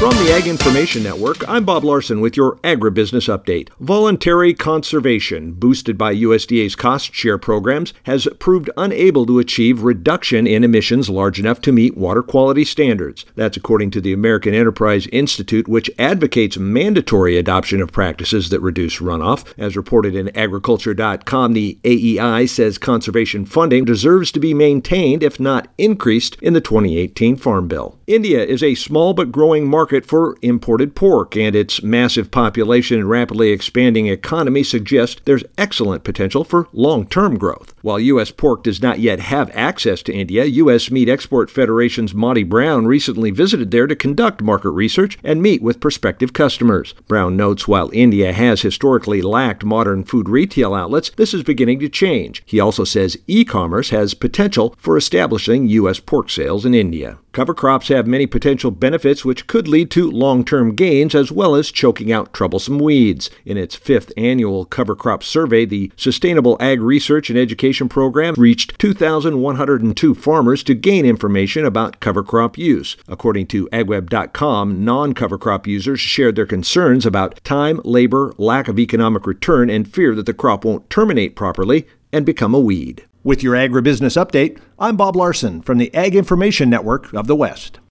From the Ag Information Network, I'm Bob Larson with your Agribusiness Update. Voluntary conservation, boosted by USDA's cost share programs, has proved unable to achieve reduction in emissions large enough to meet water quality standards. That's according to the American Enterprise Institute, which advocates mandatory adoption of practices that reduce runoff. As reported in agriculture.com, the AEI says conservation funding deserves to be maintained, if not increased, in the 2018 Farm Bill. India is a small but growing market for imported pork, and its massive population and rapidly expanding economy suggest there's excellent potential for long-term growth. While U.S. pork does not yet have access to India, U.S. Meat Export Federation's Monty Brown recently visited there to conduct market research and meet with prospective customers. Brown notes while India has historically lacked modern food retail outlets, this is beginning to change. He also says e-commerce has potential for establishing U.S. pork sales in India. Cover crops have many potential benefits which could lead to long-term gains as well as choking out troublesome weeds. In its 5th annual cover crop survey, the Sustainable Ag Research and Education Program reached 2,102 farmers to gain information about cover crop use. According to agweb.com, non-cover crop users shared their concerns about time, labor, lack of economic return, and fear that the crop won't terminate properly and become a weed. With your Agribusiness Update, I'm Bob Larson from the Ag Information Network of the West.